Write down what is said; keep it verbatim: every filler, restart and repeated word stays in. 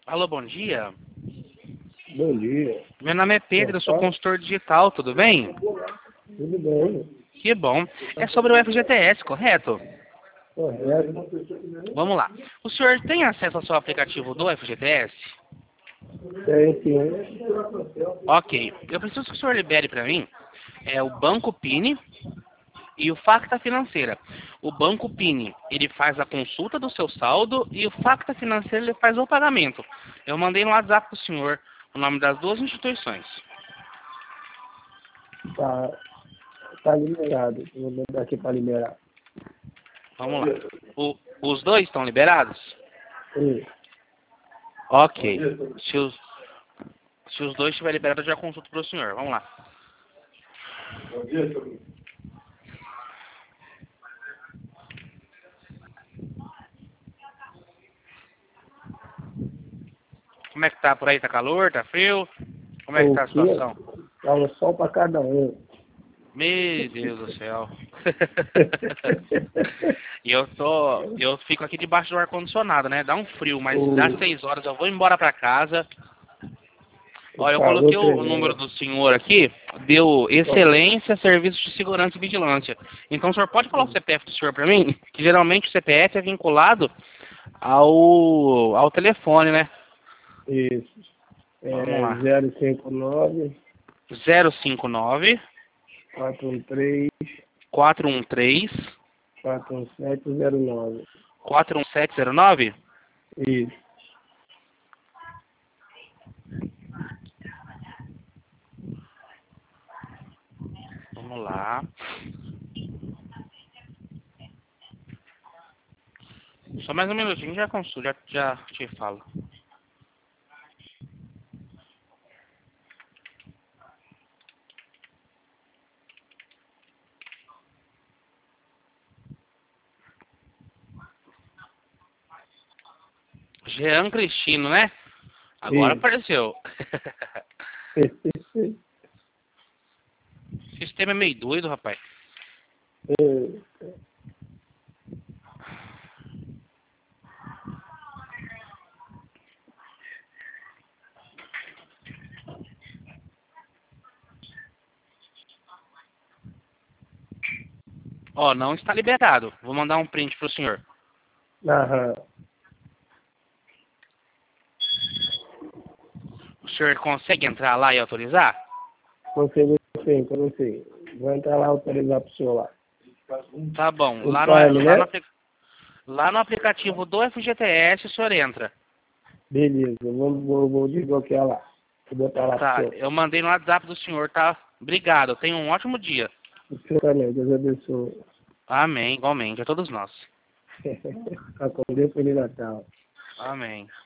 Alô, bom dia. Bom dia. Meu nome é Pedro, eu sou consultor digital, tudo bem? Tudo bem? Que bom. É sobre o F G T S, correto? Correto. Vamos lá. O senhor tem acesso ao seu aplicativo do F G T S? Tem sim. Ok. Eu preciso que o senhor libere para mim é, o Banco Pini e o Facta Financeira. O Banco Pini, ele faz a consulta do seu saldo e o Facta Financeira, ele faz o pagamento. Eu mandei no WhatsApp para o senhor o nome das duas instituições. Tá, tá liberado. Vou mandar aqui para liberar. Vamos lá. O, os dois estão liberados? Sim. Ok. Se os, se os dois estiverem liberados, eu já consulto para o senhor. Vamos lá. Bom dia, senhor. Como é que tá por aí? Tá calor? Tá frio? Como é que tá a situação? Tá um sol para cada um. Meu Deus do céu. E eu tô, eu fico aqui debaixo do ar-condicionado, né? Dá um frio, mas O, às seis horas eu vou embora pra casa. o Olha, eu calor coloquei o, o tremendo. número do senhor aqui, deu excelência, serviços de segurança e vigilância. Então o senhor pode falar o C P F do senhor pra mim? Que geralmente o C P F é vinculado ao, ao telefone, né? Isso. Vamos É lá. zero cinco nove, zero cinco nove, quatro um três, quatro um três, quatro um sete zero nove. quatro um sete zero nove? Isso. Vamos lá. Só mais um minutinho, já consulto, já, já te falo. Jean Cristino, né? Agora Isso. apareceu. O sistema é meio doido, rapaz. Ó, não está liberado. Vou mandar um print pro senhor. Aham. O senhor consegue entrar lá e autorizar? Consigo sim, consigo. Vou entrar lá autorizar pro senhor lá. Tá bom. O Lá no, time, lá no, né? apli- lá no aplicativo do F G T S o senhor entra. Beleza, vou, vou, vou desbloquear lá. Vou botar lá pro Tá, senhor. eu mandei no WhatsApp do senhor, tá? Obrigado, tenha um ótimo dia. O senhor também, Deus abençoe. Amém, igualmente, a todos nós. Fica com Deus, Feliz Natal. Amém.